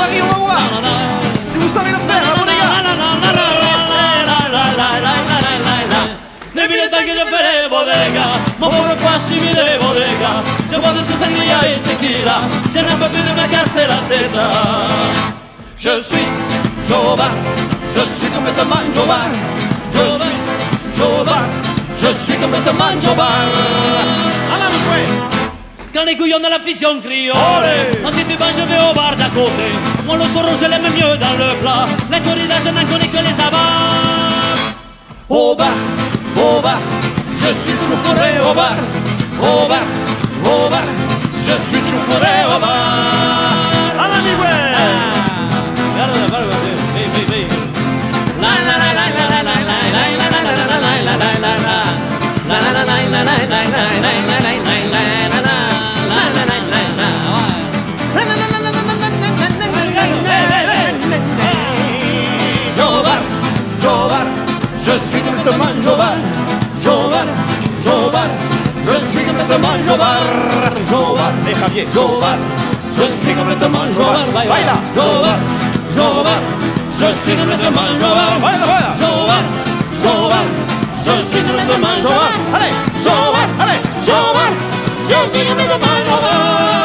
Paris, on va voir. Si vous savez le faire, là, mon les gars. Depuis le temps que je fais les bodegas, mon pauvre foie suivi des bodegas. Je bois de tout sangria et tequila, je n'en peux plus de me casser la tête. Je suis Jovan, je suis complètement Jovan. Je suis Jovan, je suis complètement Jovan. Quand les couillons de la fission crient olé, en titubant je vais au bar d'à côté. Mon loto rouge je l'aime mieux dans le plat, la corrida je n'en connais que les avars. Au bar, je suis toujours fourré au bar. Au bar, je suis toujours fourré au bar. À la mi-ouais. La la la la la la la la la la la la la la la la la. La la la la la la la la la la la la la. Jovan, je suis complètement Jovan. Jovan, je suis complètement Jovan. Jovan, et Javier. Jovan, je suis complètement Jovan. Baila. Jovan, je suis complètement Jovan. Baila. Jovan, je suis complètement Jovan. Allez, Jovan, je suis complètement Jovan.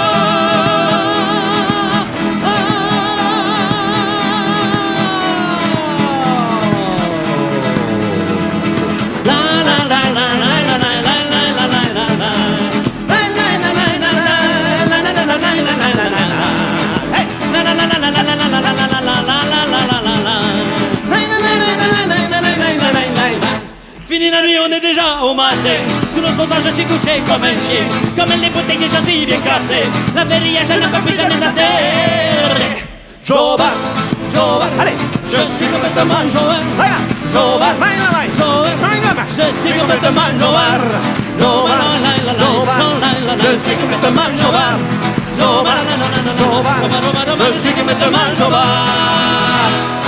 Fini la nuit, on est déjà au matin. Sous le comptoir, je suis couché comme un chien. Comme les bouteilles, je suis bien cassé. La verrière, je ne peux plus jamais la terre. Jovan, allez, je suis complètement Jovan. Jovan, je suis complètement Jovan. Jovan, je suis complètement Jovan. Jovan, je suis complètement Jovan.